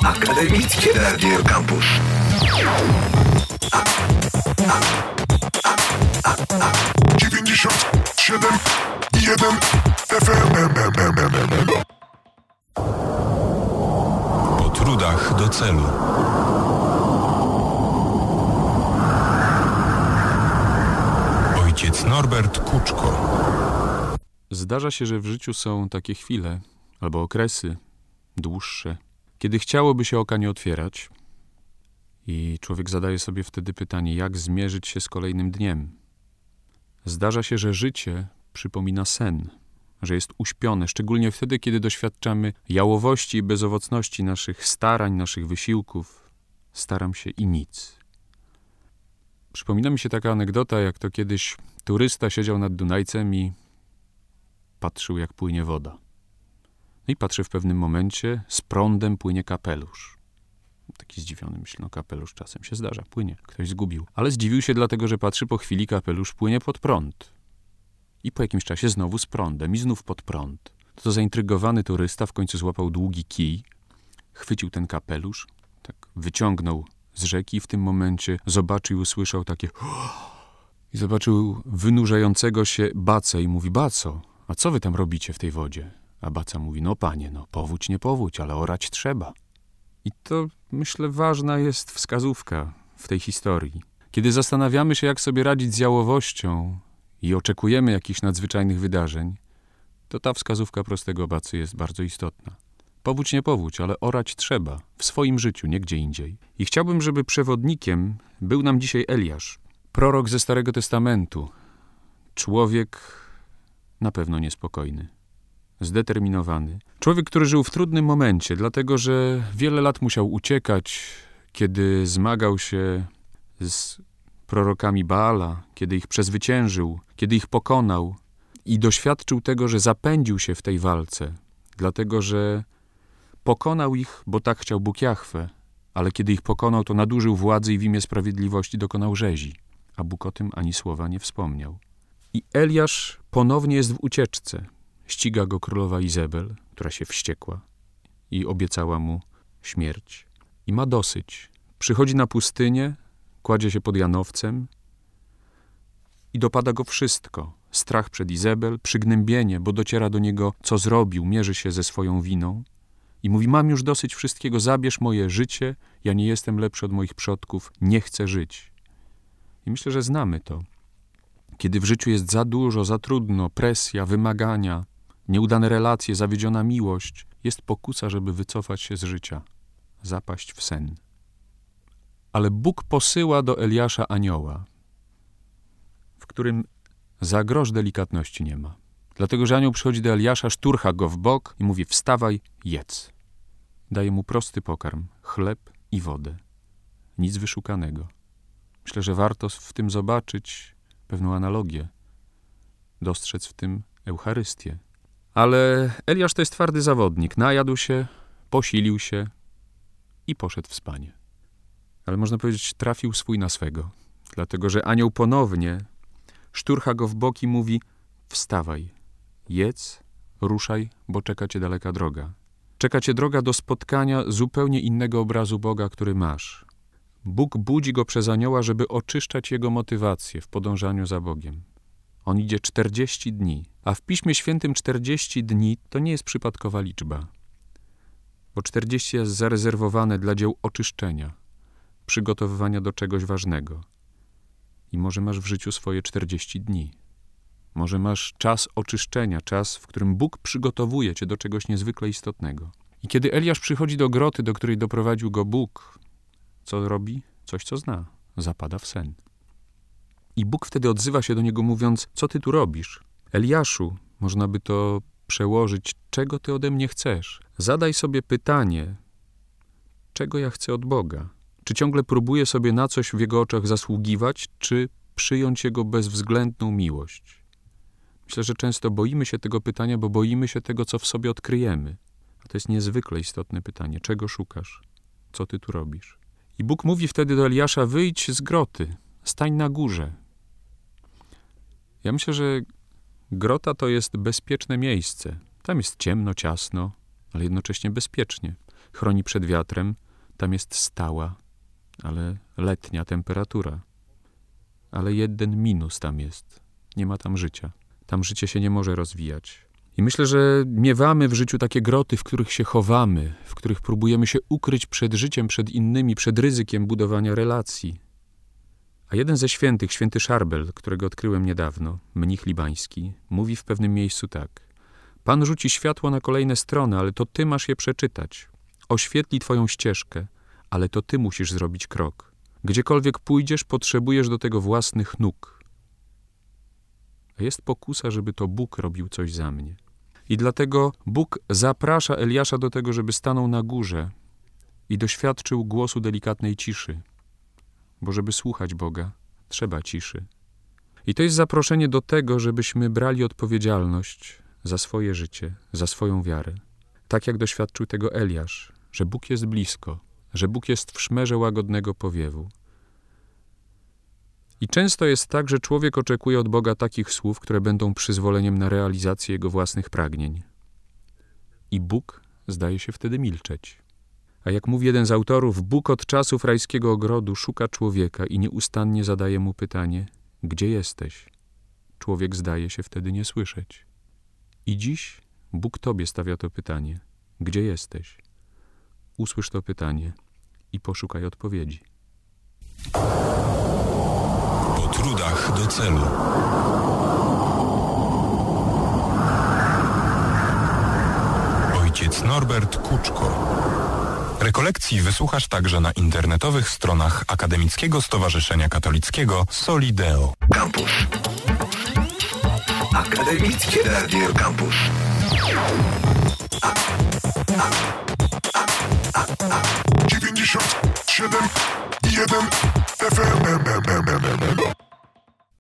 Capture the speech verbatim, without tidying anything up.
Akademickie Radio Campus. dziewięćdziesiąt siedem i jeden F M. Po trudach do celu. Ojciec Norbert Kuczko. Zdarza się, że w życiu są takie chwile, albo okresy dłuższe, kiedy chciałoby się oka nie otwierać i człowiek zadaje sobie wtedy pytanie, jak zmierzyć się z kolejnym dniem. Zdarza się, że życie przypomina sen, że jest uśpione, szczególnie wtedy, kiedy doświadczamy jałowości i bezowocności naszych starań, naszych wysiłków. Staram się i nic. Przypomina mi się taka anegdota, jak to kiedyś turysta siedział nad Dunajcem i patrzył, jak płynie woda. No i patrzy w pewnym momencie, z prądem płynie kapelusz. Taki zdziwiony, myśli, no kapelusz czasem się zdarza, płynie, ktoś zgubił. Ale zdziwił się dlatego, że patrzy, po chwili kapelusz płynie pod prąd. I po jakimś czasie znowu z prądem i znów pod prąd. To zaintrygowany turysta w końcu złapał długi kij, chwycił ten kapelusz, tak wyciągnął z rzeki i w tym momencie zobaczył i usłyszał takie i zobaczył wynurzającego się Bacę i mówi: Baco, a co wy tam robicie w tej wodzie? A Baca mówi: no panie, no powódź nie powódź, ale orać trzeba. I to, myślę, ważna jest wskazówka w tej historii. Kiedy zastanawiamy się, jak sobie radzić z jałowością i oczekujemy jakichś nadzwyczajnych wydarzeń, to ta wskazówka prostego Bacy jest bardzo istotna. Powódź nie powódź, ale orać trzeba. W swoim życiu, nie gdzie indziej. I chciałbym, żeby przewodnikiem był nam dzisiaj Eliasz, prorok ze Starego Testamentu. Człowiek na pewno niespokojny, zdeterminowany. Człowiek, który żył w trudnym momencie, dlatego że wiele lat musiał uciekać, kiedy zmagał się z prorokami Baala, kiedy ich przezwyciężył, kiedy ich pokonał i doświadczył tego, że zapędził się w tej walce, dlatego że pokonał ich, bo tak chciał Bóg Jahwe, ale kiedy ich pokonał, to nadużył władzy i w imię sprawiedliwości dokonał rzezi, a Bóg o tym ani słowa nie wspomniał. I Eliasz ponownie jest w ucieczce. Ściga go królowa Izebel, która się wściekła i obiecała mu śmierć. I ma dosyć. Przychodzi na pustynię, kładzie się pod Janowcem i dopada go wszystko. Strach przed Izebel, przygnębienie, bo dociera do niego, co zrobił, mierzy się ze swoją winą i mówi: mam już dosyć wszystkiego, zabierz moje życie, ja nie jestem lepszy od moich przodków, nie chcę żyć. I myślę, że znamy to. Kiedy w życiu jest za dużo, za trudno, presja, wymagania, nieudane relacje, zawiedziona miłość, jest pokusa, żeby wycofać się z życia, zapaść w sen. Ale Bóg posyła do Eliasza anioła, w którym za grosz delikatności nie ma. Dlatego, że anioł przychodzi do Eliasza, szturcha go w bok i mówi: wstawaj, jedz. Daje mu prosty pokarm, chleb i wodę. Nic wyszukanego. Myślę, że warto w tym zobaczyć pewną analogię, dostrzec w tym Eucharystię. Ale Eliasz to jest twardy zawodnik. Najadł się, posilił się i poszedł w spanie. Ale można powiedzieć, trafił swój na swego. Dlatego, że anioł ponownie szturcha go w bok i mówi: wstawaj, jedz, ruszaj, bo czeka cię daleka droga. Czeka cię droga do spotkania zupełnie innego obrazu Boga, który masz. Bóg budzi go przez anioła, żeby oczyszczać jego motywację w podążaniu za Bogiem. On idzie czterdzieści dni, a w Piśmie Świętym czterdzieści dni to nie jest przypadkowa liczba, bo czterdzieści jest zarezerwowane dla dzieł oczyszczenia, przygotowywania do czegoś ważnego. I może masz w życiu swoje czterdzieści dni. Może masz czas oczyszczenia, czas, w którym Bóg przygotowuje cię do czegoś niezwykle istotnego. I kiedy Eliasz przychodzi do groty, do której doprowadził go Bóg, co robi? Coś, co zna. Zapada w sen. I Bóg wtedy odzywa się do niego, mówiąc: co ty tu robisz? Eliaszu, można by to przełożyć: czego ty ode mnie chcesz? Zadaj sobie pytanie, czego ja chcę od Boga? Czy ciągle próbuję sobie na coś w Jego oczach zasługiwać, czy przyjąć Jego bezwzględną miłość? Myślę, że często boimy się tego pytania, bo boimy się tego, co w sobie odkryjemy. A to jest niezwykle istotne pytanie. Czego szukasz? Co ty tu robisz? I Bóg mówi wtedy do Eliasza: wyjdź z groty, stań na górze. Ja myślę, że grota to jest bezpieczne miejsce. Tam jest ciemno, ciasno, ale jednocześnie bezpiecznie. chroni przed wiatrem, tam jest stała, ale letnia temperatura. Ale jeden minus tam jest. Nie ma tam życia. Tam życie się nie może rozwijać. I myślę, że miewamy w życiu takie groty, w których się chowamy, w których próbujemy się ukryć przed życiem, przed innymi, przed ryzykiem budowania relacji. A jeden ze świętych, święty Szarbel, którego odkryłem niedawno, mnich libański, mówi w pewnym miejscu tak. Pan rzuci światło na kolejne strony, ale to ty masz je przeczytać. Oświetli twoją ścieżkę, ale to ty musisz zrobić krok. Gdziekolwiek pójdziesz, potrzebujesz do tego własnych nóg. A jest pokusa, żeby to Bóg robił coś za mnie. I dlatego Bóg zaprasza Eliasza do tego, żeby stanął na górze i doświadczył głosu delikatnej ciszy. Bo żeby słuchać Boga, trzeba ciszy. I to jest zaproszenie do tego, żebyśmy brali odpowiedzialność za swoje życie, za swoją wiarę. Tak jak doświadczył tego Eliasz, że Bóg jest blisko, że Bóg jest w szmerze łagodnego powiewu. I często jest tak, że człowiek oczekuje od Boga takich słów, które będą przyzwoleniem na realizację jego własnych pragnień. I Bóg zdaje się wtedy milczeć. A jak mówi jeden z autorów, Bóg od czasów rajskiego ogrodu szuka człowieka i nieustannie zadaje mu pytanie, gdzie jesteś? Człowiek zdaje się wtedy nie słyszeć. I dziś Bóg tobie stawia to pytanie, gdzie jesteś? Usłysz to pytanie i poszukaj odpowiedzi. Po trudach do celu. Ojciec Norbert Kuczko. Rekolekcji wysłuchasz także na internetowych stronach Akademickiego Stowarzyszenia Katolickiego Solideo. Campus. Akademickie Radio Campus. A, a, a, a, a. dziewięćdziesiąt siedem i jeden F M.